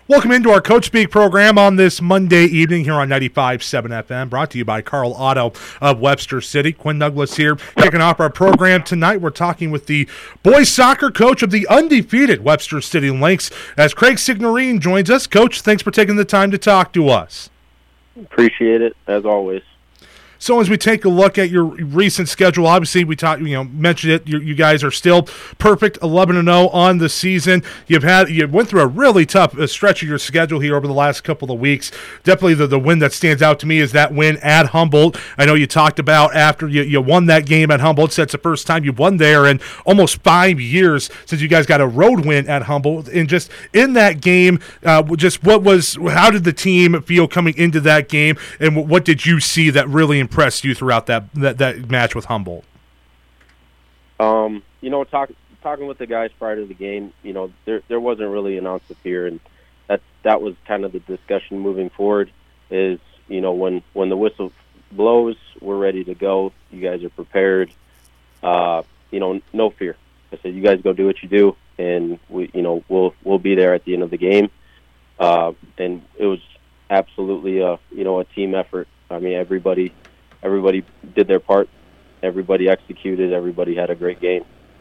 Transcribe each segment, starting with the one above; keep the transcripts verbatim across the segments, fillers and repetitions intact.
Welcome into our Coach Speak program on this Monday evening here on ninety-five point seven F M, brought to you by Carl Auto of Webster City. Quinn Douglas here, kicking off our program tonight. We're talking with the boys soccer coach of the undefeated Webster City Lynx as Craig Signorine joins us. Coach, thanks for taking the time to talk to us. Appreciate it, as always. So as we take a look at your recent schedule, obviously we talked, you know, mentioned it. You, you guys are still perfect, eleven and oh on the season. You've had you went through a really tough uh, stretch of your schedule here over the last couple of weeks. Definitely the, the win that stands out to me is that win at Humboldt. I know you talked about after you, you won that game at Humboldt. So that's the first time you've won there in almost five years since you guys got a road win at Humboldt. And just in that game, uh, just what was how did the team feel coming into that game, and what did you see that really impressed you throughout that, that that match with Humboldt? Um, you know, talk, talking with the guys prior to the game, you know, there there wasn't really an ounce of fear, and that that was kind of the discussion moving forward. Is you know when when the whistle blows, we're ready to go. You guys are prepared. Uh, you know, no fear. I said, you guys go do what you do, and we, you know, we'll we'll be there at the end of the game. Uh, and it was absolutely a you know a team effort. I mean, everybody. Everybody did their part. Everybody executed. Everybody had a great game.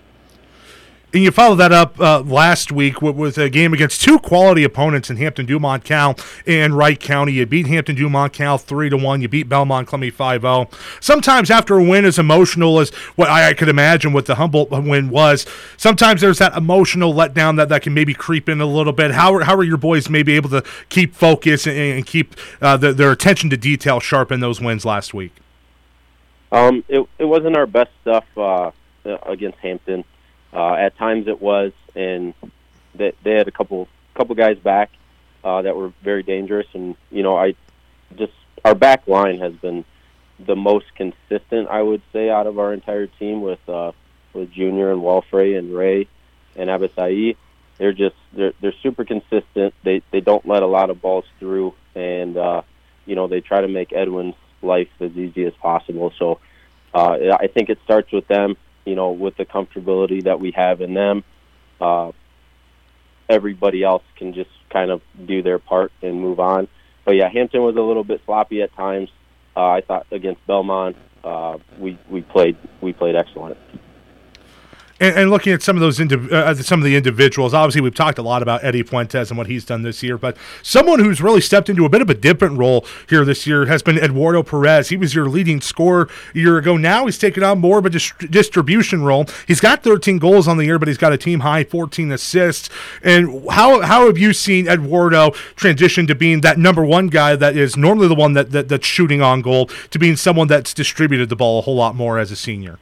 And you followed that up uh, last week with, with a game against two quality opponents in Hampton Dumont Cal and Wright County. You beat Hampton Dumont Cal three to one. You beat Belmont Clemmy five oh. Sometimes after a win as emotional as what I, I could imagine what the Humboldt win was, sometimes there's that emotional letdown that, that can maybe creep in a little bit. How are, how are your boys maybe able to keep focus and, and keep uh, the, their attention to detail sharp in those wins last week? Um, it, it wasn't our best stuff uh, against Hampton. Uh, at times it was, and they, they had a couple couple guys back uh, that were very dangerous. And you know, I just our back line has been the most consistent, I would say, out of our entire team with uh, with Junior and Walfrey and Ray and Abasai. They're just they're they're super consistent. They they don't let a lot of balls through, and uh, you know they try to make Edwin's life as easy as possible. So uh, I think it starts with them, you know, with the comfortability that we have in them. Uh, everybody else can just kind of do their part and move on. But yeah, Hampton was a little bit sloppy at times. Uh, I thought against Belmont, uh, we we played we played excellent. And, and looking at some of those indiv- uh, some of the individuals, obviously we've talked a lot about Eddie Fuentes and what he's done this year, but someone who's really stepped into a bit of a different role here this year has been Eduardo Perez. He was your leading scorer a year ago. Now he's taken on more of a dis- distribution role. He's got thirteen goals on the year, but he's got a team high fourteen assists. And how how have you seen Eduardo transition to being that number one guy that is normally the one that, that that's shooting on goal to being someone that's distributed the ball a whole lot more as a senior?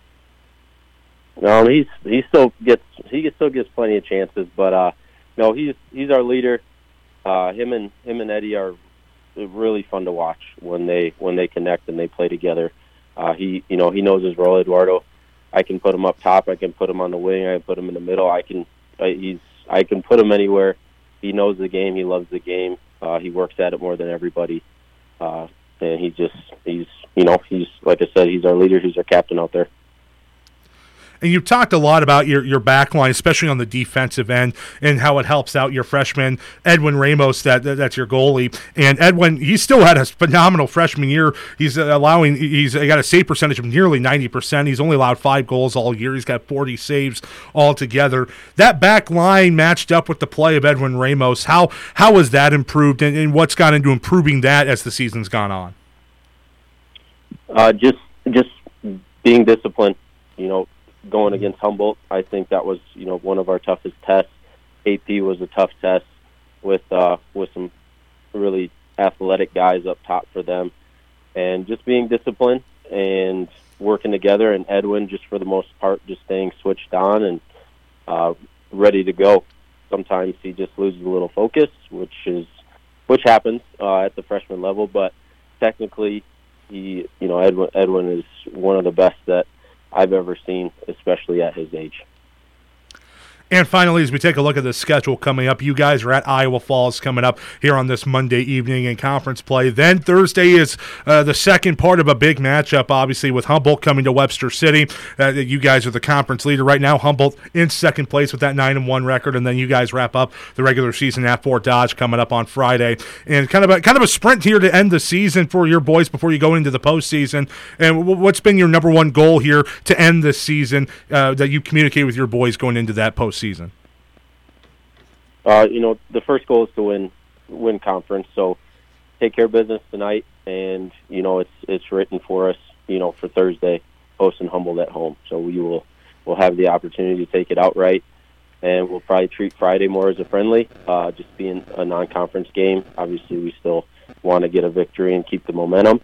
Um, he's he still gets he still gets plenty of chances, but uh, no, he's he's our leader. Uh, him and him and Eddie are really fun to watch when they when they connect and they play together. Uh, he you know he knows his role, Eduardo. I can put him up top. I can put him on the wing. I can put him in the middle. I can uh, he's I can put him anywhere. He knows the game. He loves the game. Uh, he works at it more than everybody, uh, and he just he's you know he's like I said, he's our leader. He's our captain out there. And you've talked a lot about your, your back line, especially on the defensive end, and how it helps out your freshman, Edwin Ramos, that that's your goalie. And Edwin, he still had a phenomenal freshman year. He's allowing, he's got a save percentage of nearly ninety percent. He's only allowed five goals all year. He's got forty saves altogether. That back line matched up with the play of Edwin Ramos. How how has that improved, and, and what's gone into improving that as the season's gone on? Uh, just just being disciplined, you know. Going against Humboldt, I think that was, you know, one of our toughest tests. A P was a tough test with uh, with some really athletic guys up top for them, and just being disciplined and working together. And Edwin, just for the most part, just staying switched on and uh, ready to go. Sometimes he just loses a little focus, which is which happens uh, at the freshman level. But technically, he, you know, Edwin Edwin is one of the best that I've ever seen, especially at his age. And finally, as we take a look at the schedule coming up, you guys are at Iowa Falls coming up here on this Monday evening in conference play. Then Thursday is uh, the second part of a big matchup, obviously, with Humboldt coming to Webster City. Uh, you guys are the conference leader right now. Humboldt in second place with that nine and one record, and then you guys wrap up the regular season at Fort Dodge coming up on Friday. And kind of a kind of a sprint here to end the season for your boys before you go into the postseason. And what's been your number one goal here to end this season uh, that you communicate with your boys going into that postseason? Season. Uh, you know, the first goal is to win win conference. So take care of business tonight, and you know it's it's written for us. You know, for Thursday, hosting Humboldt at home. So we will we'll have the opportunity to take it outright, and we'll probably treat Friday more as a friendly, uh, just being a non-conference game. Obviously, we still want to get a victory and keep the momentum.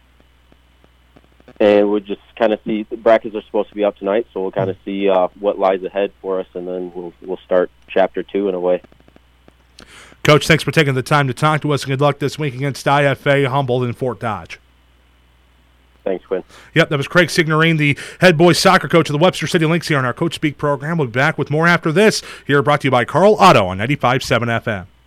And we'll just kind of see, the brackets are supposed to be up tonight, so we'll kind of see uh, what lies ahead for us, and then we'll we'll start chapter two in a way. Coach, thanks for taking the time to talk to us, and good luck this week against I F A, Humboldt, and Fort Dodge. Thanks, Quinn. Yep, that was Craig Signorine, the head boys soccer coach of the Webster City Lynx here on our Coach Speak program. We'll be back with more after this. Here brought to you by Carl Otto on ninety-five point seven F M.